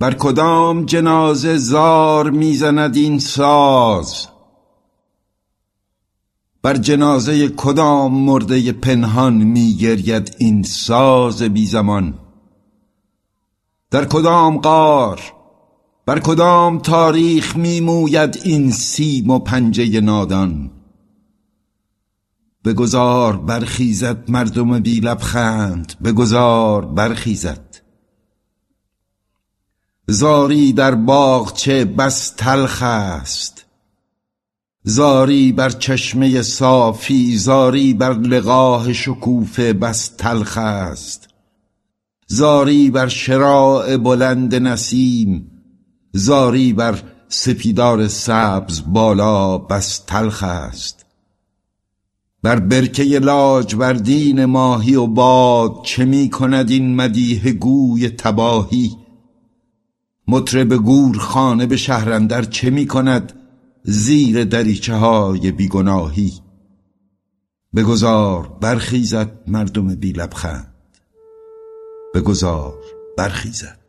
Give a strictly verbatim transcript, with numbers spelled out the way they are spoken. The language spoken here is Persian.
بر کدام جنازه زار میزند این ساز؟ بر جنازه کدام مرده پنهان میگرید این ساز بی زمان؟ در کدام غار، بر کدام تاریخ میموید این سیم و پنجه نادان؟ بگذار برخیزد مردم بی لبخند، بگذار برخیزد. زاری در باغچه بس تلخ است، زاری بر چشمه صافی، زاری بر لقاح شکوفه بس تلخ است. زاری بر شراع بلند نسیم، زاری بر سپیدار سبز بالا بس تلخ است. بر برکه لاجوردین ماهی و باد چه می کند این مدیح گوی تباهی؟ مطرب گورخانه به شهر اندر چه می کند زیر دریچه های بیگناهی؟ بگذار برخیزد مردم بی لبخند، بگذار برخیزد.